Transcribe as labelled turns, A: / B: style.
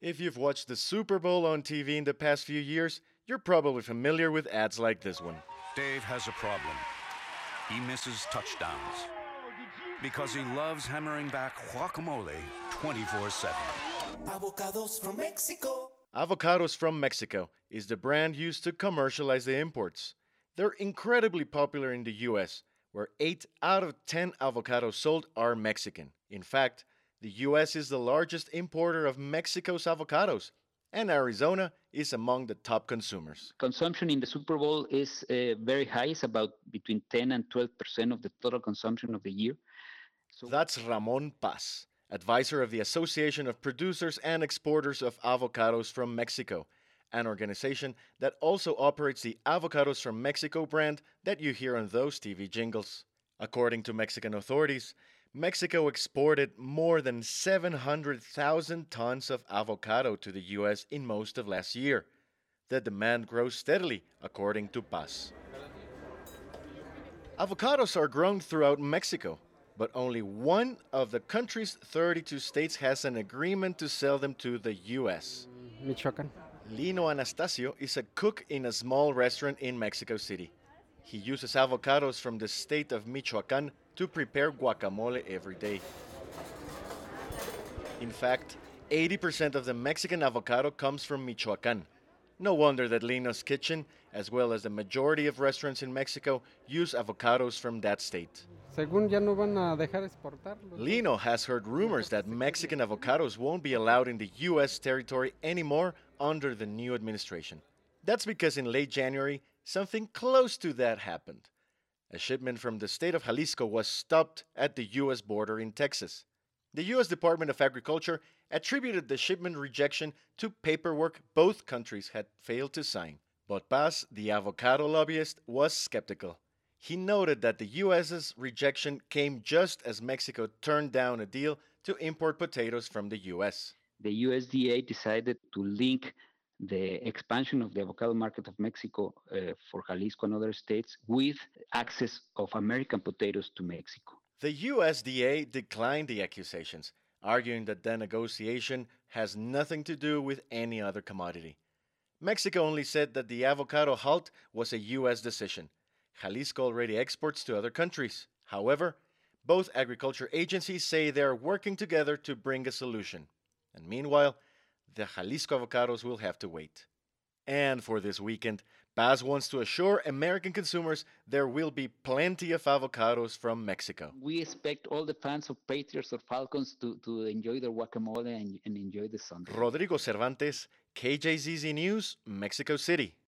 A: If you've watched the Super Bowl on TV in the past few years, you're probably familiar with ads like this one.
B: Dave has a problem. He misses touchdowns because he loves hammering back guacamole 24/7.
C: Avocados from Mexico.
A: Avocados from Mexico is the brand used to commercialize the imports. They're incredibly popular in the US, where 8 out of 10 avocados sold are Mexican. In fact, the US is the largest importer of Mexico's avocados, and Arizona is among the top consumers.
D: Consumption in the Super Bowl is very high. It's about between 10 and 12% of the total consumption of the year.
A: That's Ramon Paz, advisor of the Association of Producers and Exporters of Avocados from Mexico, an organization that also operates the Avocados from Mexico brand that you hear on those TV jingles. According to Mexican authorities, Mexico exported more than 700,000 tons of avocado to the US in most of last year. The demand grows steadily, according to Paz. Avocados are grown throughout Mexico, but only one of the country's 32 states has an agreement to sell them to the US.
E: Michoacán.
A: Lino Anastasio is a cook in a small restaurant in Mexico City. He uses avocados from the state of Michoacán to prepare guacamole every day. In fact, 80% of the Mexican avocado comes from Michoacán. No wonder that Lino's kitchen, as well as the majority of restaurants in Mexico, use avocados from that state.
E: Según ya no van a dejar exportarlos.
A: Lino has heard rumors that Mexican avocados won't be allowed in the US territory anymore under the new administration. That's because in late January, something close to that happened. A shipment from the state of Jalisco was stopped at the US border in Texas. The US Department of Agriculture attributed the shipment rejection to paperwork both countries had failed to sign. But Paz, the avocado lobbyist, was skeptical. He noted that the US's rejection came just as Mexico turned down a deal to import potatoes from the US.
D: The USDA decided to link the expansion of the avocado market of Mexico for Jalisco and other states with access of American potatoes to Mexico.
A: The USDA declined the accusations, arguing that the negotiation has nothing to do with any other commodity. Mexico only said that the avocado halt was a US decision. Jalisco already exports to other countries. However, both agriculture agencies say they are working together to bring a solution. And meanwhile, the Jalisco avocados will have to wait. And for this weekend, Paz wants to assure American consumers there will be plenty of avocados from Mexico.
D: We expect all the fans of Patriots or Falcons to enjoy their guacamole and enjoy the Sunday.
A: Rodrigo Cervantes, KJZZ News, Mexico City.